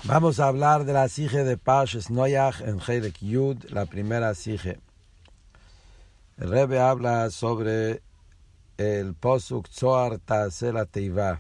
Vamos a hablar de la sige de Parshas Noach en Chelek Yud, la primera sige. El Rebbe habla sobre el posuk Zohar Ta'aseh la Teiva.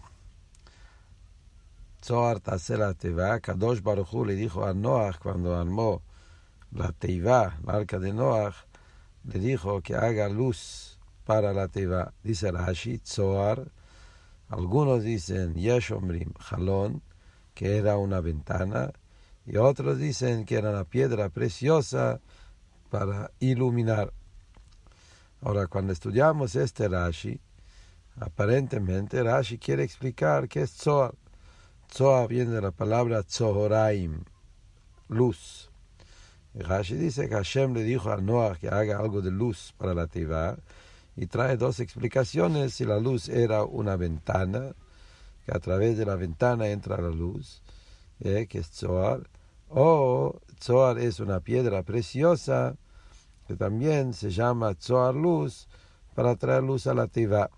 Zohar Ta'aseh la Teiva. Kadosh Baruch Hu le dijo a Noach cuando armó la Teiva, la arca de Noach, le dijo que haga luz para la Teiva. Dice Rashi, Zohar. Algunos dicen Yesh Omrim Jalón, que era una ventana, y otros dicen que era una piedra preciosa para iluminar. Ahora, cuando estudiamos este Rashi, aparentemente Rashi quiere explicar qué es Zohar. Zohar viene de la palabra Tzohoraim, luz. Y Rashi dice que Hashem le dijo a Noach que haga algo de luz para la Teiva, y trae dos explicaciones: si la luz era una ventana, que a través de la ventana entra la luz, que es Zohar, o Zohar es una piedra preciosa, que también se llama Zohar luz, para traer luz a la Teiva.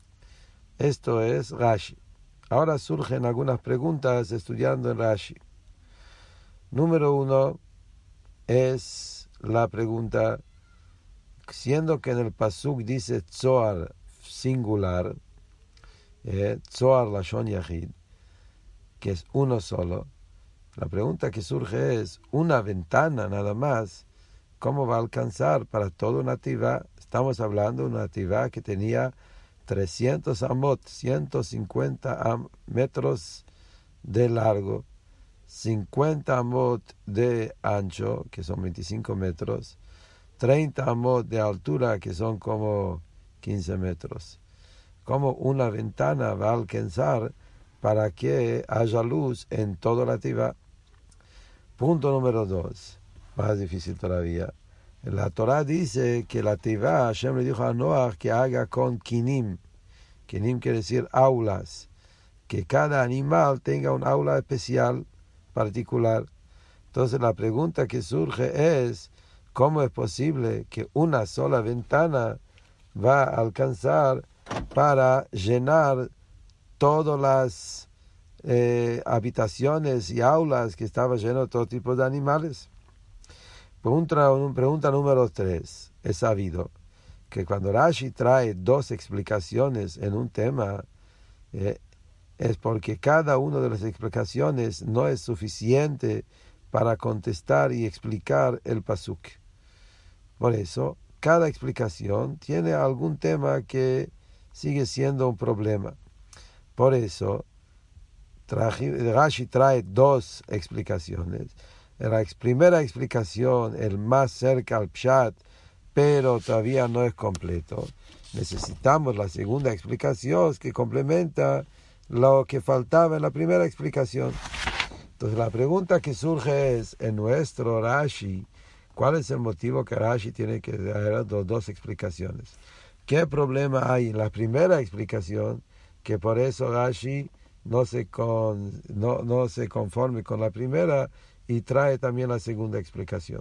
Esto es Rashi. Ahora surgen algunas preguntas estudiando en Rashi. Número 1 es la pregunta, siendo que en el pasuk dice Zohar singular, Zohar Lashon Yahid, que es uno solo, la pregunta que surge es, una ventana nada más, ¿cómo va a alcanzar para toda una teiva? Estamos hablando de una teiva que tenía 300 amot, 150 metros de largo, 50 amot de ancho, que son 25 metros, 30 amot de altura, que son como 15 metros. ¿Cómo una ventana va a alcanzar para que haya luz en toda la teiva? Punto número 2, más difícil todavía. La Torah dice que la teiva, Hashem le dijo a Noach que haga con kinim. Kinim quiere decir aulas, que cada animal tenga un aula especial, particular. Entonces la pregunta que surge es, ¿cómo es posible que una sola ventana va a alcanzar para llenar todas las habitaciones y aulas que estaba lleno de todo tipo de animales? Pregunta número 3. Es sabido que cuando Rashi trae dos explicaciones en un tema, es porque cada una de las explicaciones no es suficiente para contestar y explicar el pasuk. Por eso, cada explicación tiene algún tema que sigue siendo un problema. Por eso, Rashi trae dos explicaciones. La primera explicación, el más cerca al Pshat, pero todavía no es completo. Necesitamos la segunda explicación que complementa lo que faltaba en la primera explicación. Entonces la pregunta que surge es, en nuestro Rashi, ¿cuál es el motivo que Rashi tiene que dar dos explicaciones? ¿Qué problema hay en la primera explicación que por eso Rashi no se conforme con la primera y trae también la segunda explicación?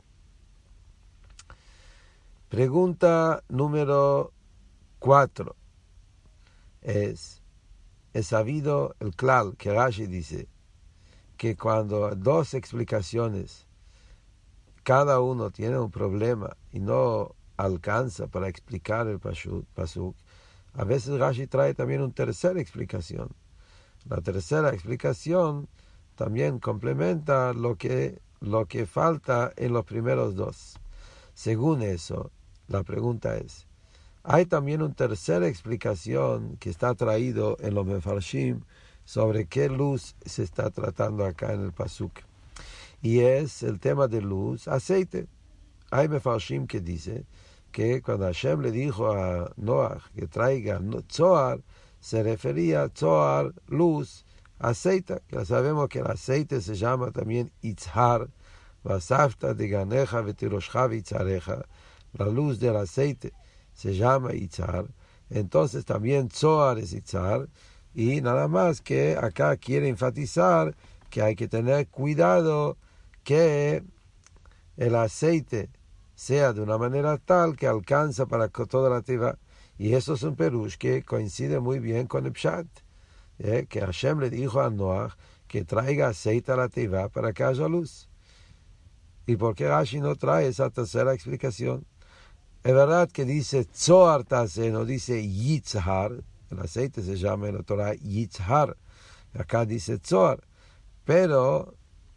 Pregunta número 4 es sabido el klal que Rashi dice que cuando dos explicaciones cada uno tiene un problema y no alcanza para explicar el pasuk, a veces Rashi trae también una tercera explicación. La tercera explicación también complementa lo que falta en los primeros dos. Según eso, la pregunta es, hay también una tercera explicación que está traído en los Mefarshim sobre qué luz se está tratando acá en el pasuk. Y es el tema de luz, aceite. Hay Mefarshim que dice que cuando Hashem le dijo a Noach que traiga Zohar, se refería a Zohar, luz, aceite. Que sabemos que el aceite se llama también Itzhar, Vasafta de Ganeja Vetiroshcha Vitzareja. La luz del aceite se llama Itzhar. Entonces también Zohar es Itzhar. Y nada más que acá quiere enfatizar que hay que tener cuidado que el aceite sea de una manera tal que alcanza para toda la teiva. Y eso es un perush que coincide muy bien con el Pshat, que Hashem le dijo a Noach que traiga aceite a la teiva para que haya luz. ¿Y por qué Rashi no trae esa tercera explicación? Es verdad que dice Zohar Tase, no dice Yitzhar. El aceite se llama en la Torah Yitzhar. Acá dice Zohar. Pero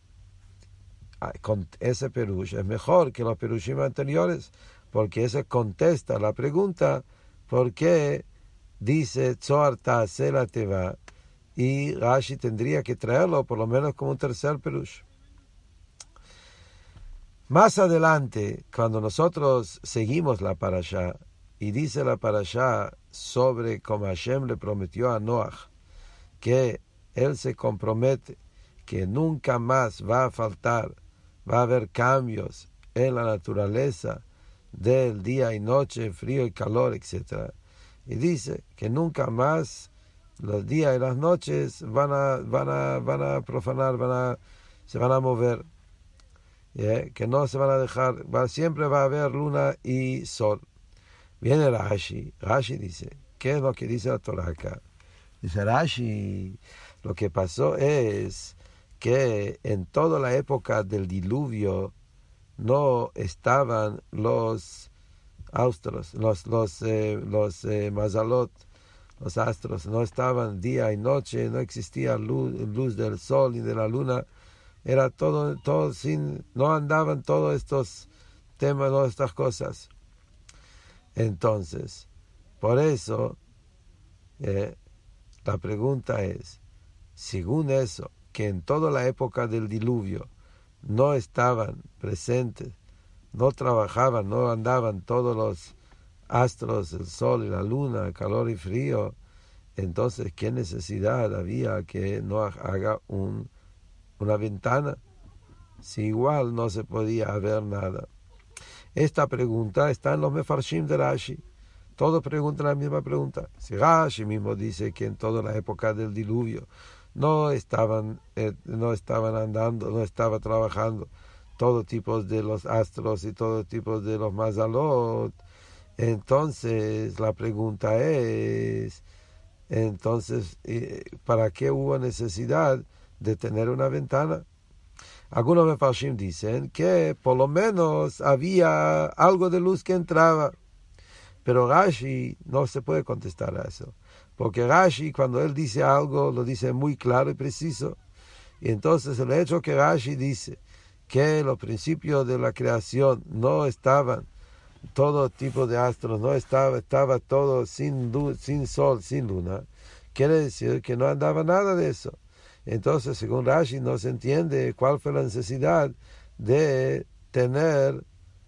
con ese perush es mejor que los perushim anteriores, porque ese contesta la pregunta por qué dice Zohar Tase la Teva, y Rashi tendría que traerlo por lo menos como un tercer perush. Más adelante, cuando nosotros seguimos la parashá, y dice la parashá sobre cómo Hashem le prometió a Noach que él se compromete que nunca más va a faltar, va a haber cambios en la naturaleza del día y noche, frío y calor, etc. Y dice que nunca más los días y las noches van a profanar, se van a mover. Que no se van a dejar, siempre va a haber luna y sol. Viene Rashi dice, ¿qué es lo que dice la Torah acá? Dice Rashi, lo que pasó es que en toda la época del diluvio no estaban los astros, los mazalot, los astros, no estaban día y noche, no existía luz del sol ni de la luna. Era todo sin, no andaban todos estos temas, todas estas cosas. Entonces, por eso, la pregunta es, según eso, que en toda la época del diluvio no estaban presentes, no trabajaban, no andaban todos los astros, el sol y la luna, el calor y frío, entonces, ¿qué necesidad había que no haga una ventana, si igual no se podía ver nada? Esta pregunta está en los mefarshim de Rashi. Todos preguntan la misma pregunta. Si Rashi mismo dice que en toda la época del diluvio no estaban andando, no estaba trabajando todo tipo de los astros y todo tipo de los mazalot, entonces la pregunta es, entonces, ¿para qué hubo necesidad de tener una ventana? Algunos mefarshim dicen que por lo menos había algo de luz que entraba, pero Rashi no se puede contestar a eso, porque Rashi cuando él dice algo lo dice muy claro y preciso, y entonces el hecho que Rashi dice que los principios de la creación no estaban todo tipo de astros, no estaba todo sin luz, sin sol, sin luna, quiere decir que no andaba nada de eso. Entonces, según Rashi, no se entiende cuál fue la necesidad de tener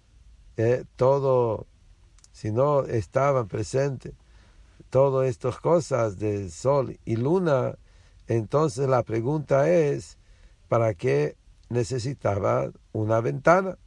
todo, si no estaban presentes todas estas cosas de sol y luna. Entonces la pregunta es, ¿para qué necesitaba una ventana?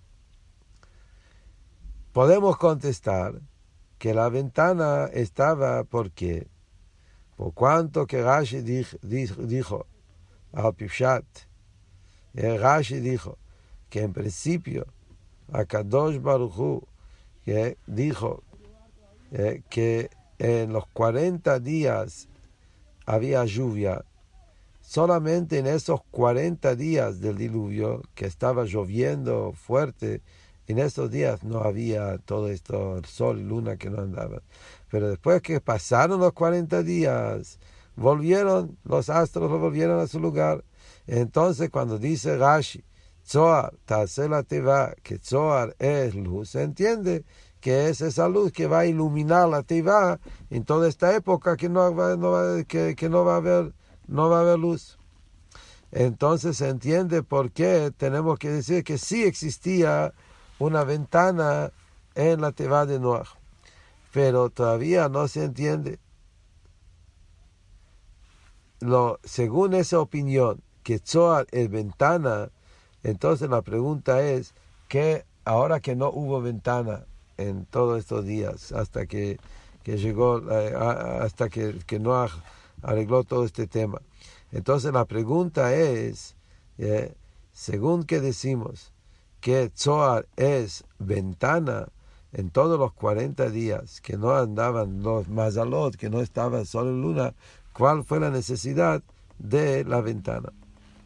Podemos contestar que la ventana estaba porque, por cuanto que Rashi dijo al Pipshat, Rashi dijo que en principio Akadosh Baruj Hu dijo que en los 40 días había lluvia. Solamente en esos 40 días del diluvio, que estaba lloviendo fuerte, en esos días no había todo esto, el sol y luna que no andaban. Pero después que pasaron los 40 días, volvieron, los astros volvieron a su lugar. Entonces cuando dice Rashi, Zohar, Ta'aseh la Teva, que Zohar es luz, se entiende que es esa luz que va a iluminar la Teva en toda esta época que no va a haber luz. Entonces se entiende por qué tenemos que decir que sí existía una ventana en la Teva de Noach, pero todavía no se entiende. Según esa opinión, que Zohar es ventana, entonces la pregunta es que ahora que no hubo ventana en todos estos días, hasta que llegó, hasta que Noach arregló todo este tema, entonces la pregunta es, según que decimos que Zohar es ventana en todos los 40 días que no andaban los mazalot, que no estaba sol y luna, ¿cuál fue la necesidad de la ventana?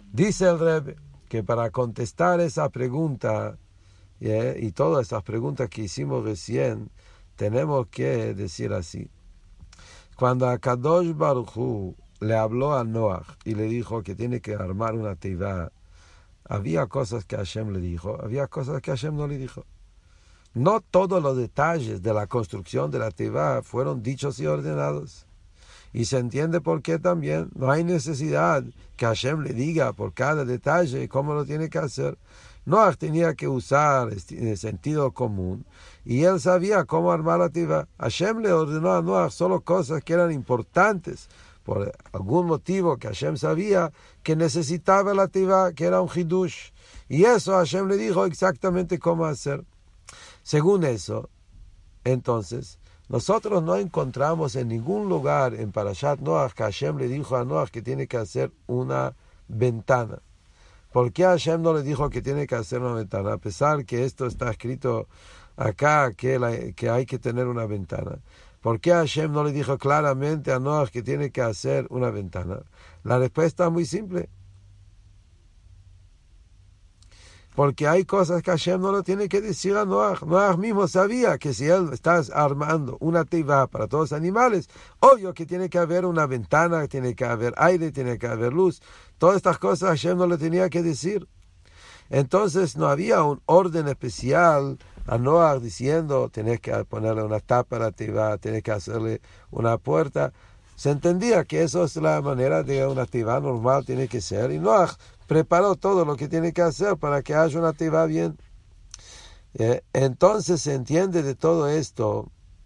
Dice el Rebbe que para contestar esa pregunta y todas esas preguntas que hicimos recién, tenemos que decir así. Cuando Akadosh Baruj Hu le habló a Noach y le dijo que tiene que armar una teivá, había cosas que Hashem le dijo, había cosas que Hashem no le dijo. No todos los detalles de la construcción de la teivá fueron dichos y ordenados. Y se entiende por qué también no hay necesidad que Hashem le diga por cada detalle cómo lo tiene que hacer. Noach tenía que usar el sentido común y él sabía cómo armar la teivá. Hashem le ordenó a Noach solo cosas que eran importantes por algún motivo que Hashem sabía que necesitaba la teivá, que era un hidush. Y eso Hashem le dijo exactamente cómo hacer. Según eso, entonces, nosotros no encontramos en ningún lugar en Parashat Noach que Hashem le dijo a Noach que tiene que hacer una ventana. ¿Por qué Hashem no le dijo que tiene que hacer una ventana? A pesar que esto está escrito acá, que hay que tener una ventana. ¿Por qué Hashem no le dijo claramente a Noach que tiene que hacer una ventana? La respuesta es muy simple. Porque hay cosas que Hashem no lo tiene que decir a Noach. Noach mismo sabía que si él está armando una teivá para todos los animales, obvio que tiene que haber una ventana, tiene que haber aire, tiene que haber luz. Todas estas cosas Hashem no le tenía que decir. Entonces no había un orden especial a Noach diciendo, tenés que ponerle una tapa a la teivá, tenés que hacerle una puerta. Se entendía que eso es la manera de una teivá normal, tiene que ser. Y Noach preparó todo lo que tiene que hacer para que haya una teivá bien. Entonces se entiende de todo esto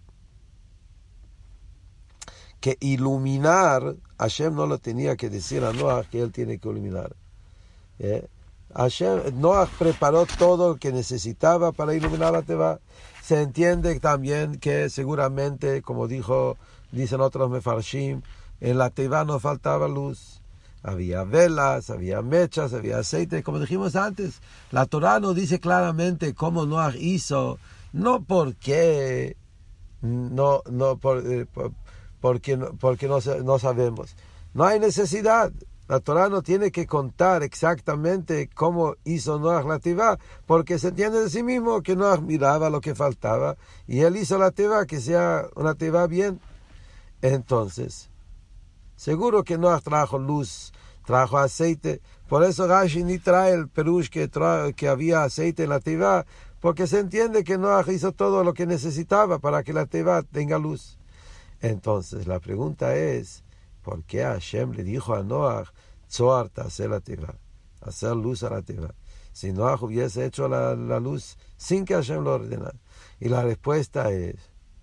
que iluminar, Hashem no lo tenía que decir a Noach que él tiene que iluminar. Noach preparó todo lo que necesitaba para iluminar la teivá. Se entiende también que seguramente, como dicen otros mefarshim, en la teivá no faltaba luz. Había velas, había mechas, había aceite. Como dijimos antes, la Torah nos dice claramente cómo Noach hizo, no porque no sabemos. No hay necesidad. La Torah no tiene que contar exactamente cómo hizo Noach la teivá, porque se entiende de sí mismo que Noach miraba lo que faltaba y él hizo la teivá, que sea una teivá bien. Entonces, seguro que Noach trajo luz, trajo aceite. Por eso Rashi ni trae el perush que había aceite en la teivá, porque se entiende que Noach hizo todo lo que necesitaba para que la teivá tenga luz. Entonces, la pregunta es, ¿por qué Hashem le dijo a Noach, Zohar hacer la teivá, hacer luz a la teivá? Si Noach hubiese hecho la luz sin que Hashem lo ordenara. Y la respuesta es,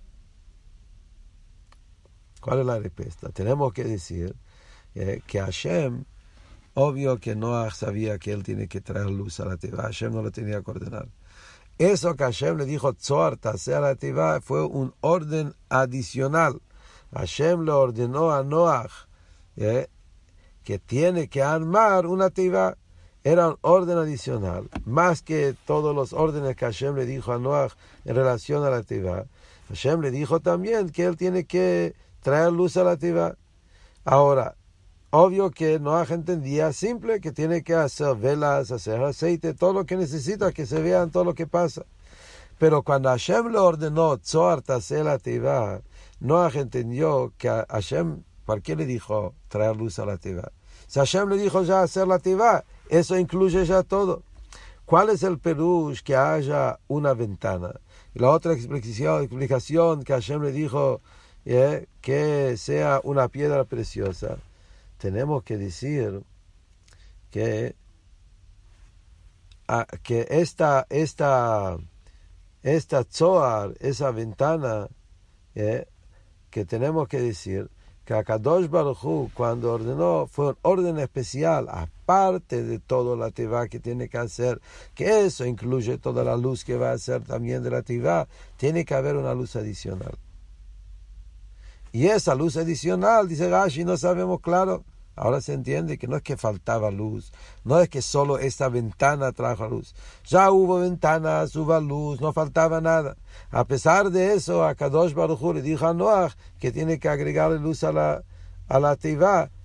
¿cuál es la respuesta? Tenemos que decir que Hashem, obvio que Noach sabía que él tiene que traer luz a la teivá, Hashem no lo tenía que ordenar. Eso que Hashem le dijo, Zohar hacer la teivá, fue un orden adicional. Hashem le ordenó a Noach que tiene que armar una teivá. Era un orden adicional, más que todos los órdenes que Hashem le dijo a Noach en relación a la teivá. Hashem le dijo también que él tiene que traer luz a la teivá. Ahora, obvio que Noach entendía simple que tiene que hacer velas, hacer aceite, todo lo que necesita, que se vean todo lo que pasa. Pero cuando Hashem le ordenó Zohar hacer la teivá, Noach entendió que a Hashem, ¿por qué le dijo traer luz a la teivá? Si Hashem le dijo ya hacer la teivá, eso incluye ya todo. ¿Cuál es el perush que haya una ventana? Y la otra explicación que Hashem le dijo que sea una piedra preciosa. Tenemos que decir que esta Zohar, esa ventana, que tenemos que decir que Akadosh Baruj Hu, cuando ordenó, fue un orden especial, aparte de toda la teivá que tiene que hacer, que eso incluye toda la luz que va a hacer también de la teivá, tiene que haber una luz adicional. Y esa luz adicional, dice Rashi, no sabemos claro. Ahora se entiende que no es que faltaba luz, no es que solo esta ventana trajo luz. Ya hubo ventanas, hubo luz, no faltaba nada. A pesar de eso, Akadosh Baruj Hu le dijo a Noach que tiene que agregarle luz a la teivá,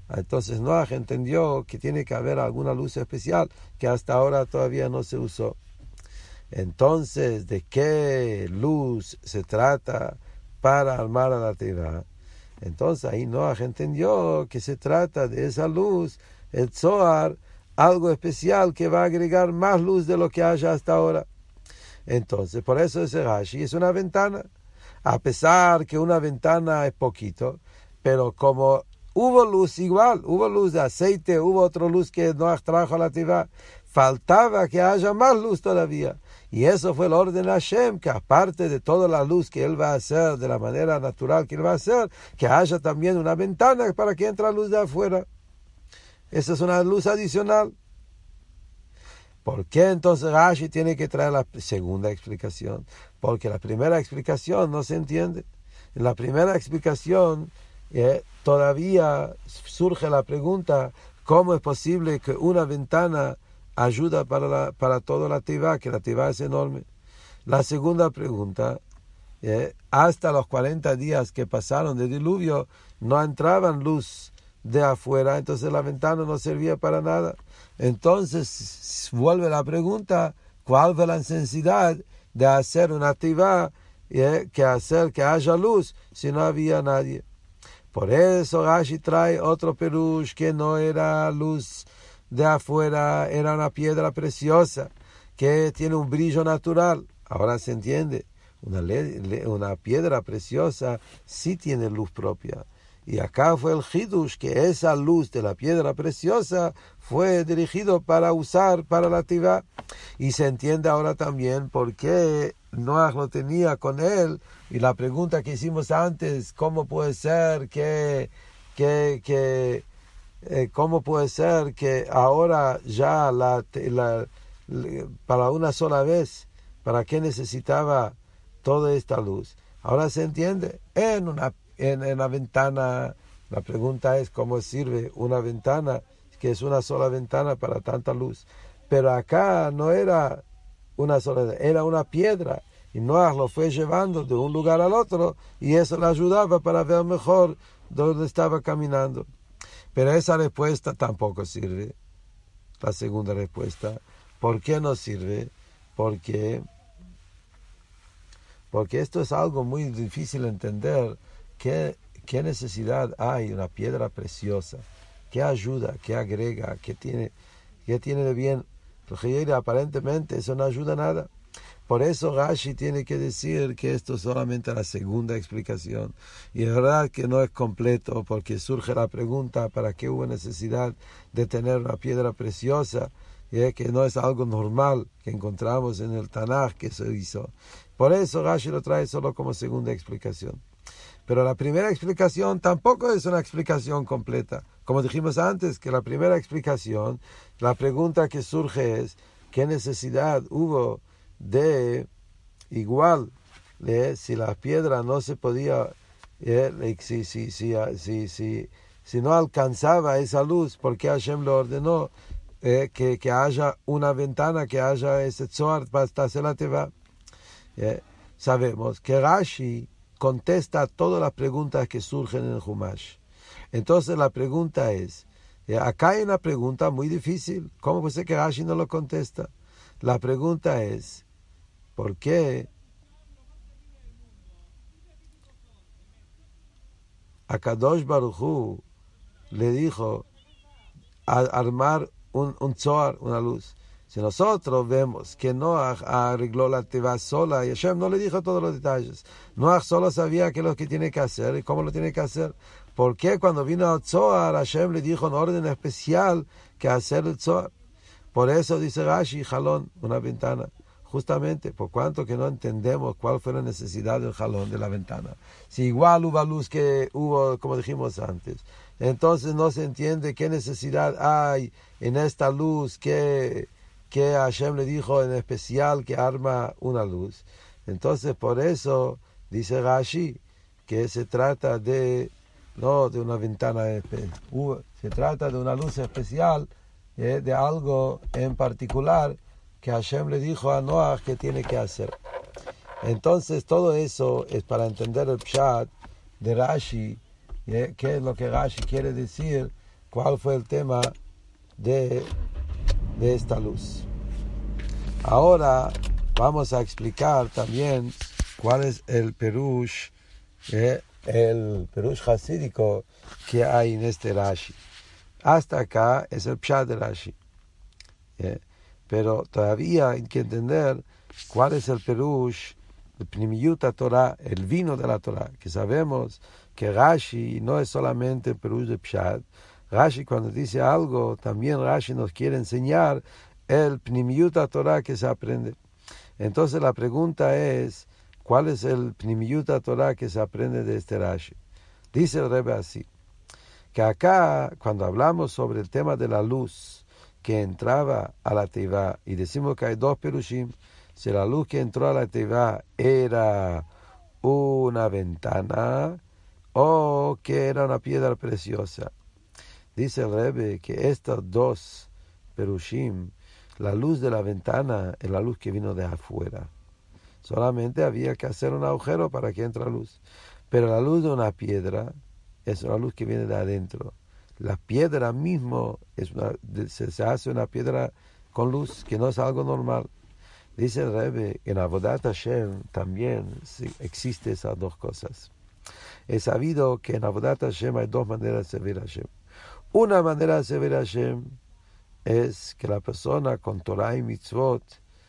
Entonces Noach entendió que tiene que haber alguna luz especial que hasta ahora todavía no se usó. Entonces, ¿de qué luz se trata para armar a la teva? Entonces ahí Noach entendió que se trata de esa luz, el Zohar, algo especial que va a agregar más luz de lo que haya hasta ahora. Entonces, por eso ese Rashi es una ventana. A pesar que una ventana es poquito, pero como hubo luz igual, hubo luz de aceite, hubo otra luz que Noach trajo a la teva, faltaba que haya más luz todavía. Y eso fue el orden de Hashem, que aparte de toda la luz que Él va a hacer, de la manera natural que Él va a hacer, que haya también una ventana para que entre la luz de afuera. Esa es una luz adicional. ¿Por qué entonces Rashi tiene que traer la segunda explicación? Porque la primera explicación no se entiende. En la primera explicación todavía surge la pregunta, ¿cómo es posible que una ventana ayuda para toda la teva, que la teva es enorme? La segunda pregunta, hasta los 40 días que pasaron de diluvio, no entraban luz de afuera, entonces la ventana no servía para nada. Entonces vuelve la pregunta, ¿cuál fue la necesidad de hacer una teva, que hacer que haya luz si no había nadie? Por eso Rashi trae otro perush, que no era luz de afuera, era una piedra preciosa que tiene un brillo natural. Ahora se entiende, una piedra preciosa sí tiene luz propia. Y acá fue el Hidush, que esa luz de la piedra preciosa fue dirigido para usar para la teva. Y se entiende ahora también por qué Noach lo tenía con él. Y la pregunta que hicimos antes, ¿cómo puede ser cómo puede ser que ahora ya para una sola vez, para qué necesitaba toda esta luz? Ahora se entiende, en la ventana, la pregunta es cómo sirve una ventana, que es una sola ventana para tanta luz. Pero acá no era una sola, era una piedra, y Noach lo fue llevando de un lugar al otro, y eso le ayudaba para ver mejor dónde estaba caminando. Pero esa respuesta tampoco sirve. La segunda respuesta, ¿por qué no sirve? Porque esto es algo muy difícil de entender. ¿Qué necesidad hay de una piedra preciosa? ¿Qué ayuda? ¿Qué agrega? ¿Qué tiene de bien? Porque aparentemente eso no ayuda a nada. Por eso Rashi tiene que decir que esto es solamente la segunda explicación. Y es verdad que no es completo, porque surge la pregunta, ¿para qué hubo necesidad de tener una piedra preciosa? Que no es algo normal que encontramos en el Tanaj que se hizo. Por eso Rashi lo trae solo como segunda explicación. Pero la primera explicación tampoco es una explicación completa. Como dijimos antes, que la primera explicación, la pregunta que surge es, ¿qué necesidad hubo de igual, si la piedra no se podía, si no alcanzaba esa luz, ¿por qué Hashem lo ordenó que haya una ventana, que haya ese Zohar para hacer la teva? Sabemos que Rashi contesta todas las preguntas que surgen en el Humash. Entonces la pregunta es, acá hay una pregunta muy difícil. ¿Cómo puede ser que Rashi no lo contesta? La pregunta es, ¿por qué a Kadosh Baruj Hu le dijo armar un Zohar, una luz? Si nosotros vemos que Noach arregló la teva sola y Hashem no le dijo todos los detalles, Noach solo sabía qué es lo que tiene que hacer y cómo lo tiene que hacer. ¿Por qué cuando vino al Zohar Hashem le dijo en orden especial que hacer el Zohar? Por eso dice Rashi, jalón, una ventana. Justamente por cuanto que no entendemos cuál fue la necesidad del jalón de la ventana. Si igual hubo luz que hubo, como dijimos antes, entonces no se entiende qué necesidad hay en esta luz que Hashem le dijo en especial que arma una luz. Entonces por eso dice Rashi que se trata no de una ventana, se trata de una luz especial, de algo en particular que Hashem le dijo a Noach que tiene que hacer. Entonces todo eso es para entender el pshat de Rashi, qué es lo que Rashi quiere decir cuál fue el tema de esta luz. Ahora vamos a explicar también cuál es el perush hasídico que hay en este Rashi. Hasta acá es el pshat de Rashi. Pero todavía hay que entender cuál es el perush, el pnimiyut Torah, el vino de la Torah, que sabemos que Rashi no es solamente el perush de pshat. Rashi cuando dice algo, también Rashi nos quiere enseñar el pnimiyut Torah que se aprende. Entonces la pregunta es, ¿cuál es el pnimiyut Torah que se aprende de este Rashi? Dice el Rebbe así, que acá cuando hablamos sobre el tema de la luz que entraba a la teivá, y decimos que hay dos perushim, si la luz que entró a la teivá era una ventana o que era una piedra preciosa. Dice el Rebbe que estos dos perushim, la luz de la ventana es la luz que vino de afuera. Solamente había que hacer un agujero para que entre luz. Pero la luz de una piedra es una luz que viene de adentro. La piedra mismo se hace una piedra con luz, que no es algo normal. Dice el Rebbe, en Avodat Hashem también existen esas dos cosas. Es sabido que en Avodat Hashem hay dos maneras de servir a Hashem. Una manera de servir a Hashem es que la persona con Torah y Mitzvot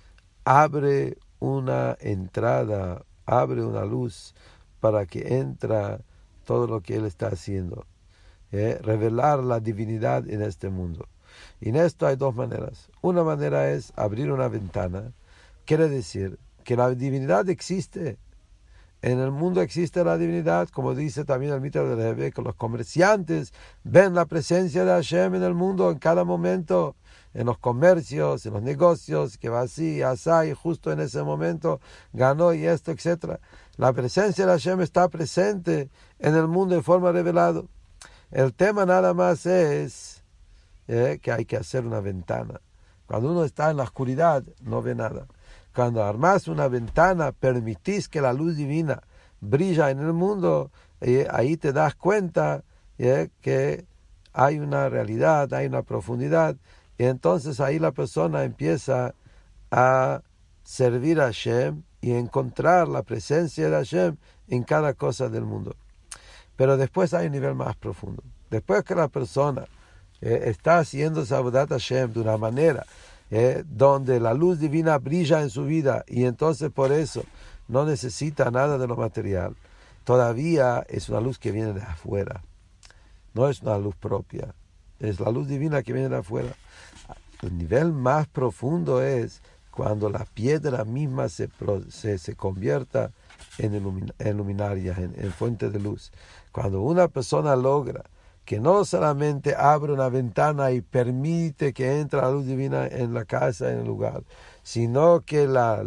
abre una entrada, abre una luz para que entra todo lo que él está haciendo. Revelar la divinidad en este mundo. Y en esto hay dos maneras. Una manera es abrir una ventana. Quiere decir que la divinidad existe. En el mundo existe la divinidad, como dice también el mito del Rebbe, que los comerciantes ven la presencia de Hashem en el mundo en cada momento, en los comercios, en los negocios, que va así, así, y justo en ese momento ganó y esto, etc. La presencia de Hashem está presente en el mundo de forma revelada. El tema nada más es que hay que hacer una ventana. Cuando uno está en la oscuridad, no ve nada. Cuando armas una ventana, permitís que la luz divina brilla en el mundo, ahí te das cuenta que hay una realidad, hay una profundidad, y entonces ahí la persona empieza a servir a Hashem y encontrar la presencia de Hashem en cada cosa del mundo. Pero después hay un nivel más profundo. Después que la persona está haciendo Avodat Hashem de una manera donde la luz divina brilla en su vida y entonces por eso no necesita nada de lo material, todavía es una luz que viene de afuera, no es una luz propia, es la luz divina que viene de afuera. El nivel más profundo es cuando la piedra misma se convierta en luminaria, en fuente de luz. Cuando una persona logra que no solamente abre una ventana y permite que entre la luz divina en la casa, en el lugar, sino que la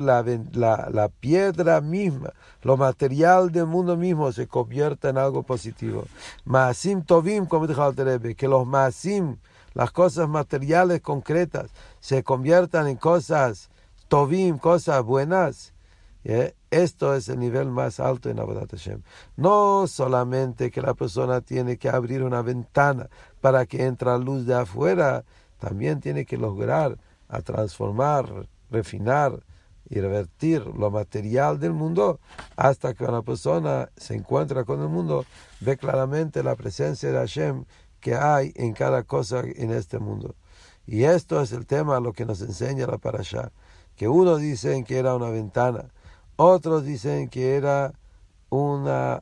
piedra misma, lo material del mundo mismo se convierta en algo positivo. Maasim tovim, como dijo el Rebbe, que los maasim, las cosas materiales concretas, se conviertan en cosas tovim, cosas buenas. Esto es el nivel más alto en Avodat Hashem. No solamente que la persona tiene que abrir una ventana para que entre luz de afuera, también tiene que lograr a transformar, refinar y revertir lo material del mundo hasta que una persona se encuentra con el mundo, ve claramente la presencia de Hashem que hay en cada cosa en este mundo. Y esto es el tema, lo que nos enseña la Parashá, que unos dicen que era una ventana, otros dicen que era una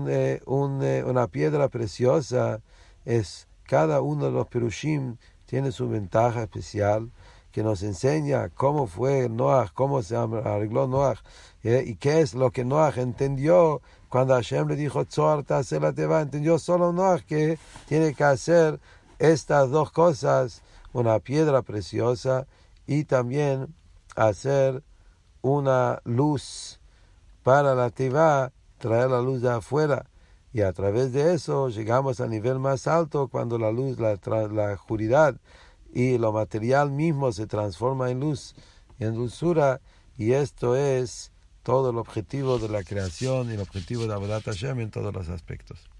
piedra preciosa. Es cada uno de los perushim tiene su ventaja especial que nos enseña cómo fue Noach, cómo se arregló Noach, y qué es lo que Noach entendió cuando Hashem le dijo Tzor ta'aseh la teva. Entendió solo Noach que tiene que hacer estas dos cosas, una piedra preciosa y también hacer una luz para la teva, traer la luz de afuera, y a través de eso llegamos al nivel más alto cuando la luz, la oscuridad y lo material mismo se transforma en luz, en dulzura, y esto es todo el objetivo de la creación y el objetivo de Avodat Hashem en todos los aspectos.